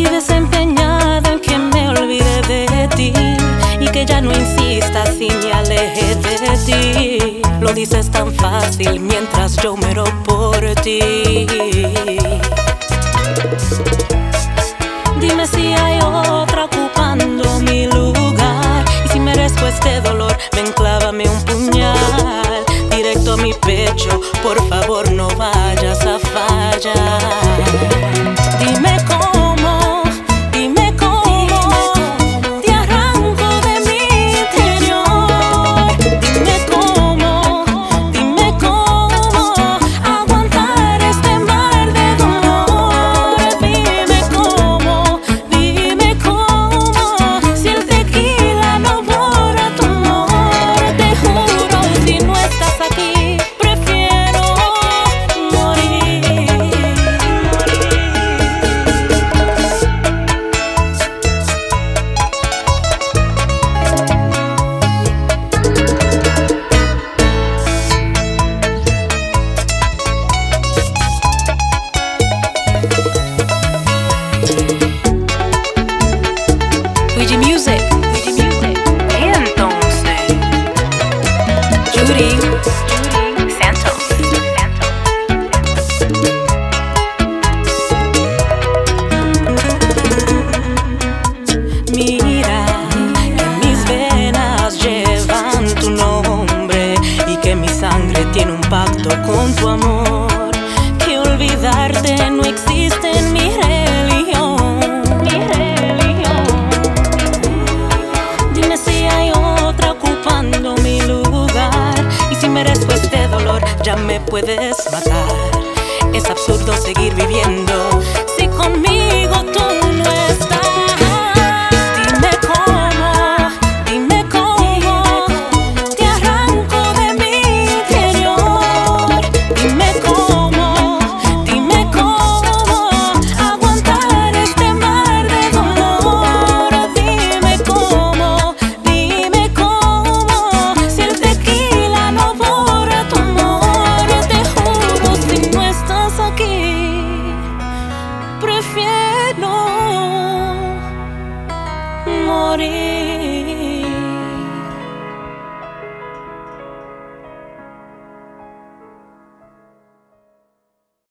Vives empeñada en que me olvide de ti y que ya no insistas y me aleje de ti. Lo dices tan fácil mientras yo muero por ti. Dime si hay otra ocupando mi lugar, y si merezco este dolor, ven, clávame un puñal directo a mi pecho. Por favor, no vayas a fallar. Dime cómo te arranco de mi interior. Dime cómo aguantar este mar de dolor. Dime cómo, si el tequila no borra tu amor. Te juro, si no estás aquí, prefiero morir. Luigi Music. Entonces, Judy Santos. Mira que mis venas llevan tu nombre y que mi sangre tiene un pacto con tu amor. Que olvidarte no existe en mi religión. Dime si hay otra ocupando mi lugar, y si merezco este dolor, ya me puedes matar.